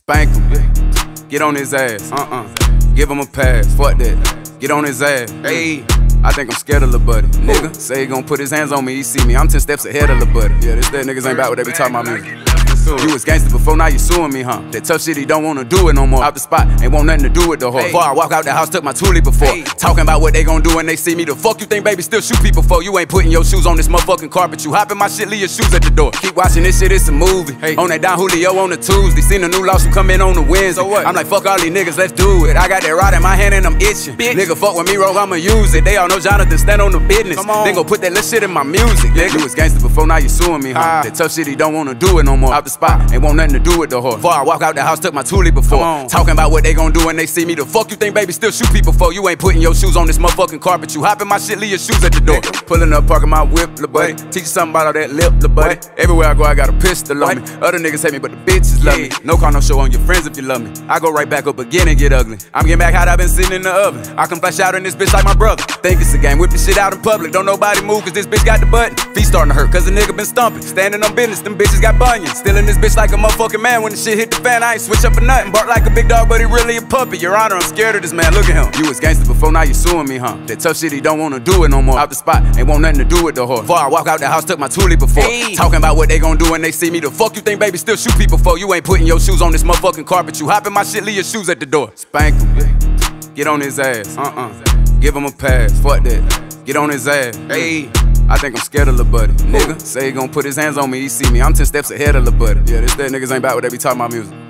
Spank him, yeah. Get on his ass, give him a pass, fuck that. Get on his ass, hey. I think I'm scared of Lil Buddy. Nigga say he gon' put his hands on me, he see me. I'm 10 steps ahead of Lil Buddy. Yeah, this that niggas ain't about what they be talking about music. You was gangster before, now you suing me, huh? That tough shit, he don't wanna do it no more. Out the spot, ain't want nothing to do with the whore. Before I walk out the house, took my toolie before. Talking about what they gon' do when they see me. The fuck you think, baby, still shoot people for? You ain't putting your shoes on this motherfucking carpet. You hopping my shit, leave your shoes at the door. Keep watching this shit, it's a movie. On that Don Julio on the Tuesday. Seen a new lawsuit come in on the Wednesday. So what? I'm like, fuck all these niggas, let's do it. I got that rod in my hand and I'm itching. Nigga, fuck with me, bro, I'ma use it. They all know Jonathan stand on the business. They gon' put that little shit in my music. You was gangster before, now you suing me, huh? That tough shit, he don't wanna do it no more. Out the spot, ain't want nothing to do with the whore. Before I walk out the house, took my toolie before. Talking about what they gon' do when they see me. The fuck you think, baby, still shoot people for? You ain't putting your shoes on this motherfucking carpet. You hopping my shit, leave your shoes at the door. Pulling up, parking my whip, lil' buddy. Teach you something about all that lip, lil' buddy. Everywhere I go, I got a pistol on me. Other niggas hate me, but the bitches love me. No car, no show on your friends if you love me. I go right back up again and get ugly. I'm getting back hot, I been sitting in the oven. I can flash out in this bitch like my brother. Think it's a game, whip this shit out in public. Don't nobody move, cause this bitch got the button. Feet starting to hurt, cause the nigga been stumping. Standing on business, them bitches got bunions. Still in this bitch like a motherfucking man. When the shit hit the fan, I ain't switch up or nothing. Bark like a big dog, but he really a puppy. Your Honor, I'm scared of this man, look at him. You was gangster before, now you suing me, huh? That tough shit, he don't wanna do it no more. Out the spot, ain't want nothing to do with the whore. Before I walk out the house, took my toolie before. Talking about what they gon' do when they see me. The fuck you think, baby, still shoot people for? You ain't putting your shoes on this motherfucking carpet. You hopping my shit, leave your shoes at the door. Spank him, yeah. Get on his ass, give him a pass, fuck that. Get on his ass, hey. I think I'm scared of Lil Buddy. Nigga say he gon' put his hands on me, he see me. I'm 10 steps ahead of Lil Buddy. Yeah, this that niggas ain't about what they be talking about music.